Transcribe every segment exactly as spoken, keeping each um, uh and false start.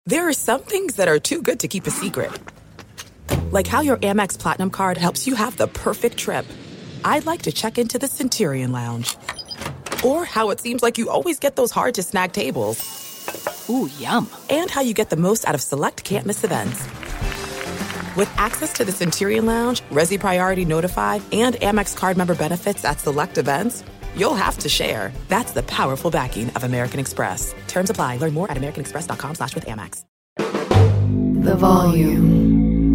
There are some things that are too good to keep a secret. Like how your Amex Platinum card helps you have the perfect trip. I'd like to check into the Centurion Lounge. Or how it seems like you always get those hard-to-snag tables. Ooh, yum. And how you get the most out of select can't-miss events. With access to the Centurion Lounge, Resi Priority Notified, and Amex card member benefits at select events, you'll have to share. That's the powerful backing of American Express. Terms apply. Learn more at americanexpress.com slash with Amex. The Volume.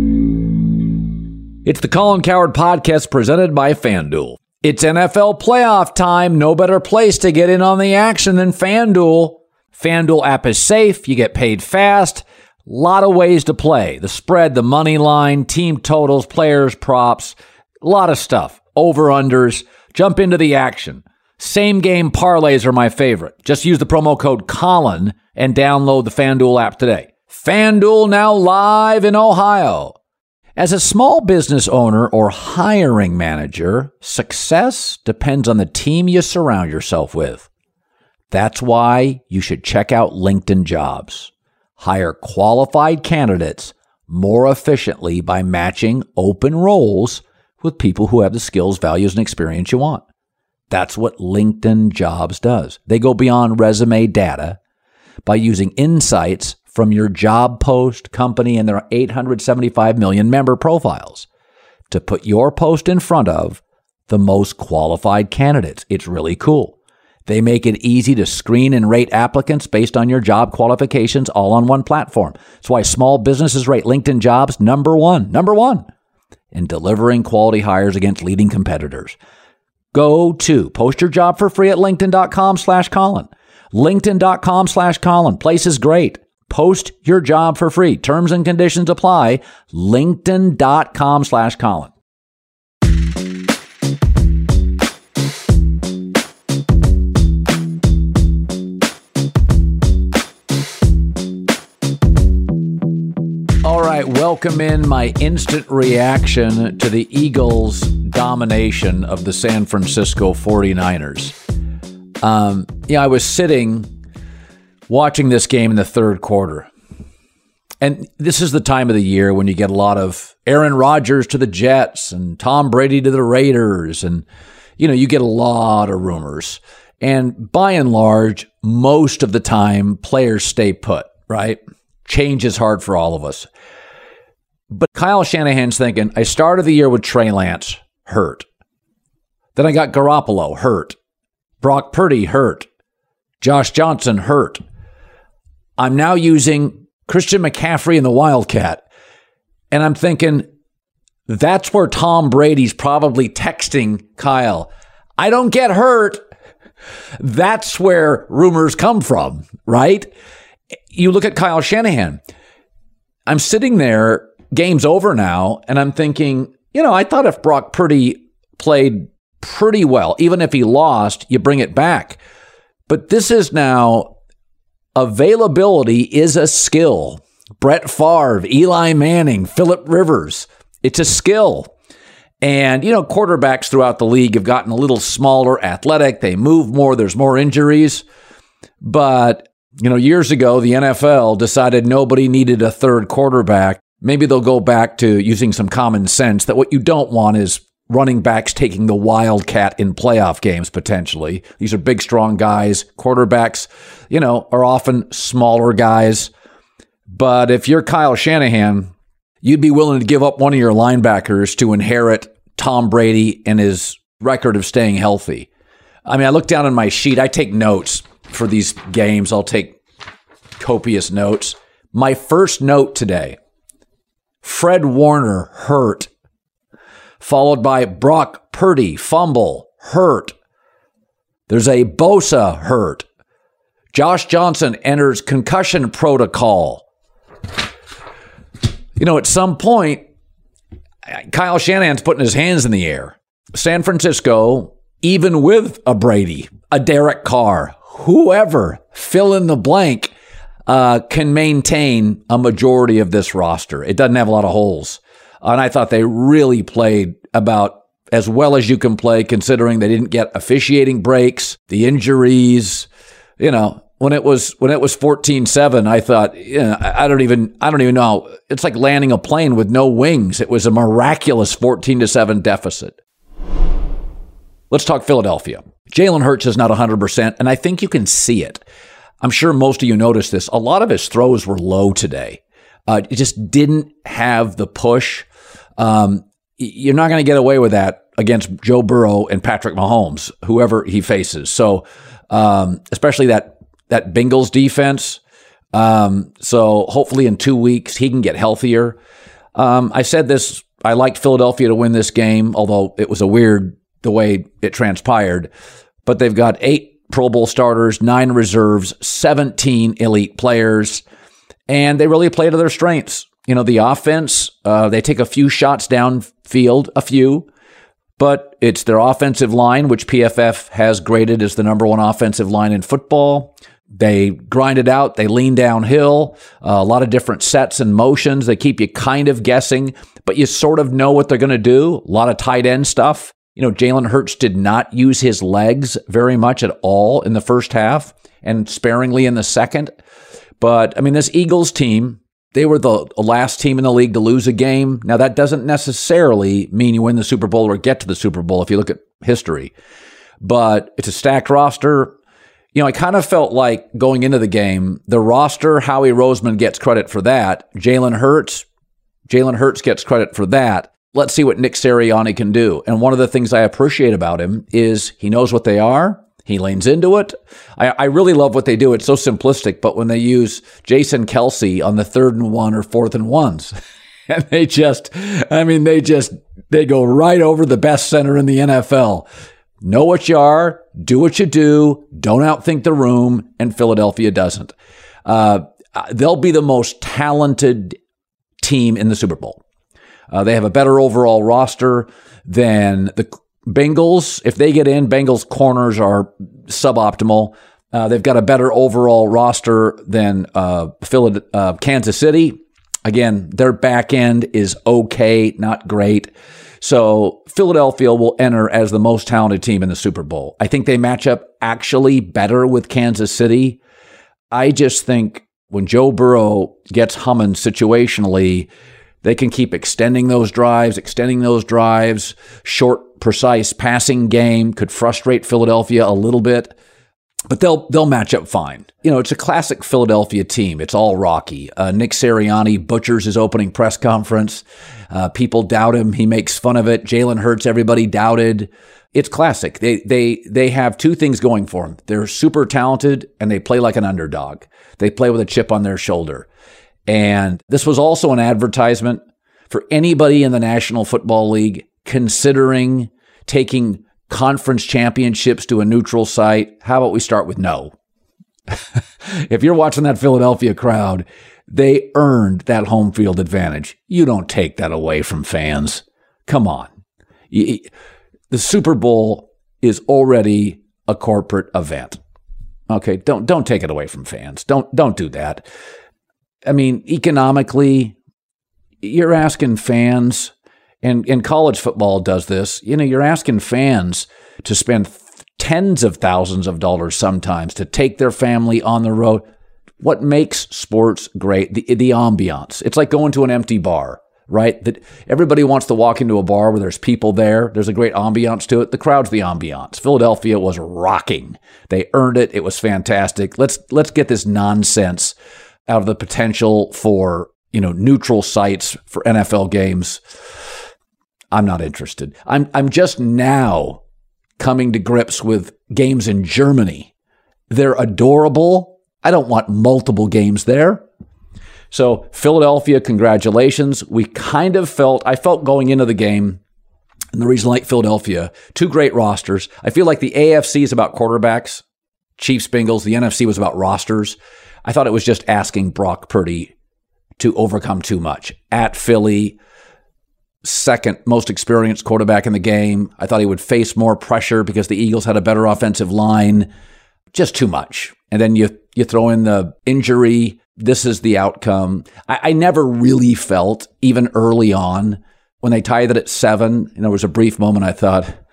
It's the Colin Cowherd Podcast presented by FanDuel. It's N F L playoff time. No better place to get in on the action than FanDuel. FanDuel app is safe. You get paid fast. Lot of ways to play. The spread, the money line, team totals, players, props. A lot of stuff. Over-unders. Jump into the action. Same game parlays are my favorite. Just use the promo code Colin and download the FanDuel app today. FanDuel now live in Ohio. As a small business owner or hiring manager, success depends on the team you surround yourself with. That's why you should check out LinkedIn Jobs. Hire qualified candidates more efficiently by matching open roles with people who have the skills, values, and experience you want. That's what LinkedIn Jobs does. They go beyond resume data by using insights from your job post, company, and their eight hundred seventy-five million member profiles to put your post in front of the most qualified candidates. It's really cool. They make it easy to screen and rate applicants based on your job qualifications all on one platform. That's why small businesses rate LinkedIn Jobs number one, number one in delivering quality hires against leading competitors. Go to post your job for free at linkedin.com slash Colin. LinkedIn.com slash Colin. Place is great. Post your job for free. Terms and conditions apply. LinkedIn.com slash Colin. All right, welcome in my instant reaction to the Eagles' domination of the San Francisco forty-niners. Um, yeah, I was sitting watching this game in the third quarter. And this is the time of the year when you get a lot of Aaron Rodgers to the Jets and Tom Brady to the Raiders. And, you know, you get a lot of rumors. And by and large, most of the time, players stay put, right? Change is hard for all of us. But Kyle Shanahan's thinking, I started the year with Trey Lance, hurt. Then I got Garoppolo, hurt. Brock Purdy, hurt. Josh Johnson, hurt. I'm now using Christian McCaffrey and the Wildcat. And I'm thinking, that's where Tom Brady's probably texting Kyle. I don't get hurt. That's where rumors come from, right? You look at Kyle Shanahan. I'm sitting there, game's over now, and I'm thinking, you know, I thought if Brock Purdy played pretty well, even if he lost, you bring it back. But this is now, availability is a skill. Brett Favre, Eli Manning, Phillip Rivers. It's a skill. And, you know, quarterbacks throughout the league have gotten a little smaller, athletic. They move more. There's more injuries. But, you know, years ago, the N F L decided nobody needed a third quarterback. Maybe they'll go back to using some common sense that what you don't want is running backs taking the Wildcat in playoff games, potentially. These are big, strong guys. Quarterbacks, you know, are often smaller guys. But if you're Kyle Shanahan, you'd be willing to give up one of your linebackers to inherit Tom Brady and his record of staying healthy. I mean, I look down on my sheet. I take notes for these games. I'll take copious notes. My first note today, Fred Warner, hurt. Followed by Brock Purdy, fumble, hurt. There's a Bosa, hurt. Josh Johnson enters concussion protocol. You know, at some point, Kyle Shanahan's putting his hands in the air. San Francisco, even with a Brady, a Derek Carr, whoever, fill in the blank, uh, can maintain a majority of this roster. It doesn't have a lot of holes. And I thought they really played about as well as you can play, considering they didn't get officiating breaks, the injuries. You know, when it was when it was fourteen seven, I thought, you know, I don't even I don't even know. It's like landing a plane with no wings. It was a miraculous fourteen to seven deficit. Let's talk Philadelphia. Jalen Hurts is not one hundred percent, and I think you can see it. I'm sure most of you noticed this. A lot of his throws were low today. Uh, it just didn't have the push. Um, you're not going to get away with that against Joe Burrow and Patrick Mahomes, whoever he faces. So, um, especially that that Bengals defense. Um, so hopefully in two weeks he can get healthier. Um, I said this. I liked Philadelphia to win this game, although it was a weird the way it transpired. But they've got eight Pro Bowl starters, nine reserves, seventeen elite players, and they really play to their strengths. You know, the offense, uh, they take a few shots downfield, a few, but it's their offensive line, which P F F has graded as the number one offensive line in football. They grind it out. They lean downhill, uh, a lot of different sets and motions. They keep you kind of guessing, but you sort of know what they're going to do. A lot of tight end stuff. You know, Jalen Hurts did not use his legs very much at all in the first half and sparingly in the second. But, I mean, this Eagles team, they were the last team in the league to lose a game. Now, that doesn't necessarily mean you win the Super Bowl or get to the Super Bowl if you look at history. But it's a stacked roster. You know, I kind of felt like going into the game, the roster, Howie Roseman gets credit for that. Jalen Hurts, Jalen Hurts gets credit for that. Let's see what Nick Sirianni can do. And one of the things I appreciate about him is he knows what they are. He leans into it. I, I really love what they do. It's so simplistic, but when they use Jason Kelce on the third and one or fourth and ones, and they just, I mean, they just, they go right over the best center in the N F L. Know what you are, do what you do, don't outthink the room, and Philadelphia doesn't. Uh, they'll be the most talented team in the Super Bowl. Uh, they have a better overall roster than the Bengals. If they get in, Bengals corners are suboptimal. Uh, they've got a better overall roster than uh, Philadelphia, uh, Kansas City. Again, their back end is okay, not great. So Philadelphia will enter as the most talented team in the Super Bowl. I think they match up actually better with Kansas City. I just think when Joe Burrow gets humming situationally, they can keep extending those drives, extending those drives. Short, precise passing game could frustrate Philadelphia a little bit, but they'll they'll match up fine. You know, it's a classic Philadelphia team. It's all Rocky. Uh, Nick Sirianni butchers his opening press conference. Uh, people doubt him. He makes fun of it. Jalen Hurts, everybody doubted. It's classic. They they they have two things going for them. They're super talented, and they play like an underdog. They play with a chip on their shoulder. And this was also an advertisement for anybody in the National Football League considering taking conference championships to a neutral site. How about we start with no? If you're watching that Philadelphia crowd, they earned that home field advantage. You don't take that away from fans. Come on. The Super Bowl is already a corporate event. Okay, don't don't take it away from fans. Don't don't do that. I mean, economically, you're asking fans, and, and college football does this, you know, you're asking fans to spend tens of thousands of dollars sometimes to take their family on the road. What makes sports great? The, the ambiance. It's like going to an empty bar, right? That everybody wants to walk into a bar where there's people there. There's a great ambiance to it. The crowd's the ambiance. Philadelphia was rocking. They earned it. It was fantastic. Let's let's get this nonsense out of the potential for, you know, neutral sites for N F L games. I'm not interested. I'm I'm just now coming to grips with games in Germany. They're adorable. I don't want multiple games there. So Philadelphia, congratulations. We kind of felt, I felt going into the game, and the reason I like Philadelphia, two great rosters. I feel like the A F C is about quarterbacks, Chiefs, Bengals. The N F C was about rosters. I thought it was just asking Brock Purdy to overcome too much. At Philly, second most experienced quarterback in the game. I thought he would face more pressure because the Eagles had a better offensive line. Just too much. And then you you throw in the injury. This is the outcome. I, I never really felt, even early on, when they tied it at seven, and there was a brief moment I thought,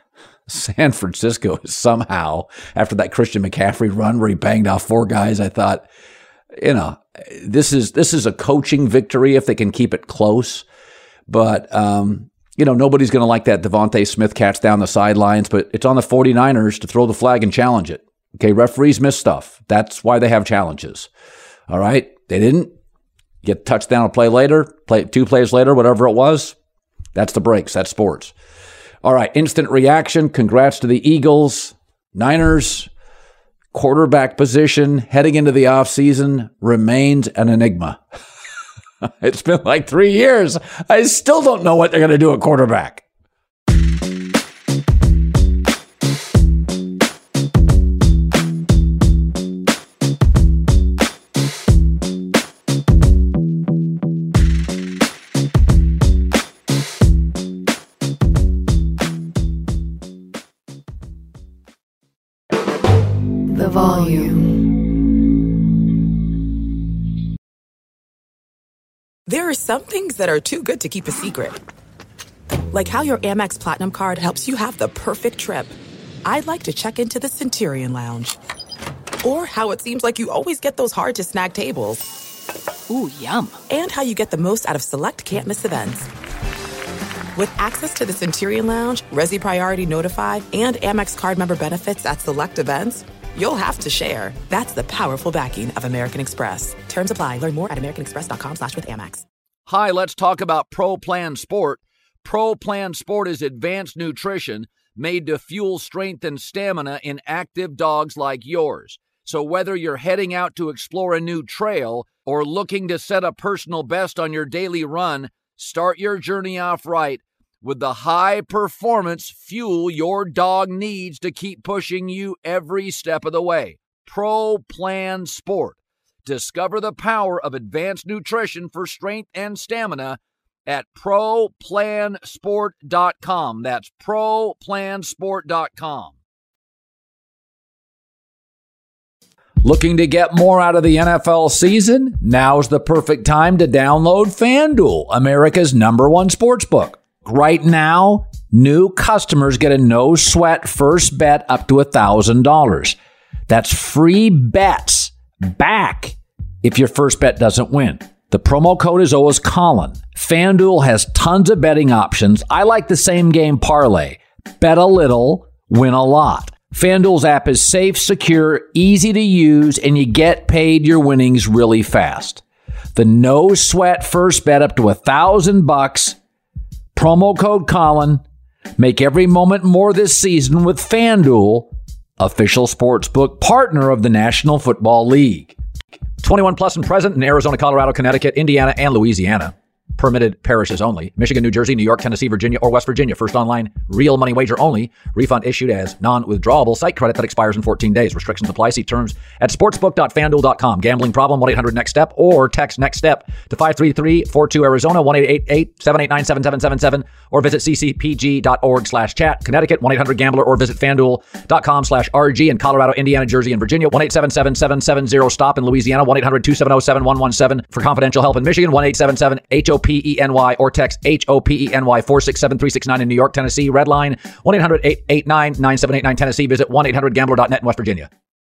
San Francisco is somehow, after that Christian McCaffrey run where he banged off four guys, I thought, you know, this is this is a coaching victory if they can keep it close. But, um, you know, nobody's going to like that Devontae Smith catch down the sidelines, but it's on the 49ers to throw the flag and challenge it. Okay, referees miss stuff. That's why they have challenges. All right, they didn't get a touchdown a play later, play two plays later, whatever it was. That's the breaks. That's sports. All right, instant reaction. Congrats to the Eagles. Niners, quarterback position heading into the offseason remains an enigma. It's been like three years. I still don't know what they're going to do at quarterback. The volume. There are some things that are too good to keep a secret. Like how your Amex Platinum card helps you have the perfect trip. I'd like to check into the Centurion Lounge. Or how it seems like you always get those hard-to-snag tables. Ooh, yum. And how you get the most out of select can't-miss events. With access to the Centurion Lounge, Resi Priority Notified, and Amex card member benefits at select events, you'll have to share. That's the powerful backing of American Express. Terms apply. Learn more at americanexpress.com slash with Amex. Hi, let's talk about Pro Plan Sport. Pro Plan Sport is advanced nutrition made to fuel strength and stamina in active dogs like yours. So whether you're heading out to explore a new trail or looking to set a personal best on your daily run, start your journey off right with the high-performance fuel your dog needs to keep pushing you every step of the way. Pro Plan Sport. Discover the power of advanced nutrition for strength and stamina at pro plan sport dot com. That's pro plan sport dot com. Looking to get more out of the N F L season? Now's the perfect time to download FanDuel, America's number one sportsbook. Right now, new customers get a no-sweat first bet up to one thousand dollars. That's free bets back if your first bet doesn't win. The promo code is always Colin. FanDuel has tons of betting options. I like the same game parlay. Bet a little, win a lot. FanDuel's app is safe, secure, easy to use, and you get paid your winnings really fast. The no-sweat first bet up to a thousand bucks. Promo code Colin. Make every moment more this season with FanDuel, official sportsbook partner of the National Football League. twenty-one plus and present in Arizona, Colorado, Connecticut, Indiana, and Louisiana. Permitted parishes only. Michigan, New Jersey, New York, Tennessee, Virginia, or West Virginia. First online, real money wager only. Refund issued as non-withdrawable site credit that expires in fourteen days. Restrictions apply. See terms at sportsbook dot fanduel dot com. Gambling problem, one eight hundred next step or text next step to five three three four two Arizona, one eight eight eight seven eight nine seven seven seven seven, or visit c c p g dot org slash chat. Connecticut, one eight hundred gambler, or visit fanduel dot com slash r g. In Colorado, Indiana, Jersey, and Virginia, one eight seven seven seven seven zero stop. In Louisiana, one eight hundred two seven zero seven one one seven. For confidential help in Michigan, one eight seven seven H O P E N Y or text H O P E N Y four six seven three six nine in New York, Tennessee. Red line, one eight hundred eight eight nine nine seven eight nine Tennessee. Visit one eight hundred gambler dot net in West Virginia.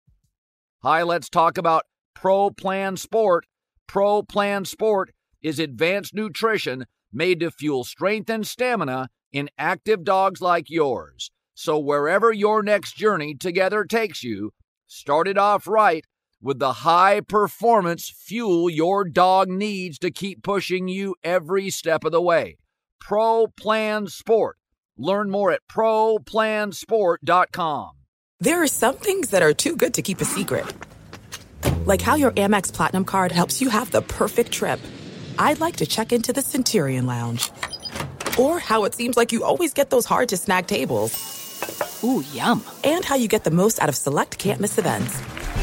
Hi, let's talk about Pro Plan Sport. Pro Plan Sport is advanced nutrition made to fuel strength and stamina in active dogs like yours. So wherever your next journey together takes you, start it off right with the high-performance fuel your dog needs to keep pushing you every step of the way. Pro Plan Sport. Learn more at pro plan sport dot com. There are some things that are too good to keep a secret. Like how your Amex Platinum card helps you have the perfect trip. I'd like to check into the Centurion Lounge. Or how it seems like you always get those hard-to-snag tables. Ooh, yum. And how you get the most out of select can't-miss events.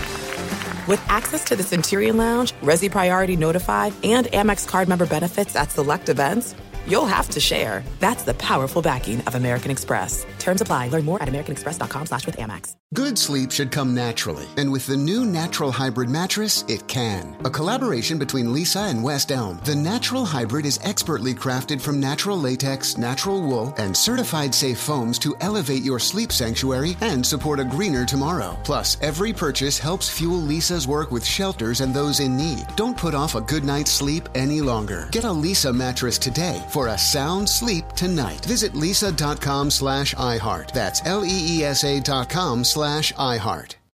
With access to the Centurion Lounge, Resi Priority Notified, and Amex card member benefits at select events, you'll have to share. That's the powerful backing of American Express. Terms apply. Learn more at americanexpress dot com slash with Amex. Good sleep should come naturally, and with the new Natural Hybrid mattress, it can. A collaboration between Lisa and West Elm, the Natural Hybrid is expertly crafted from natural latex, natural wool, and certified safe foams to elevate your sleep sanctuary and support a greener tomorrow. Plus, every purchase helps fuel Lisa's work with shelters and those in need. Don't put off a good night's sleep any longer. Get a Lisa mattress today for a sound sleep tonight. Visit lisa.com slash iHeart. That's L E E S A dot com slash iHeart.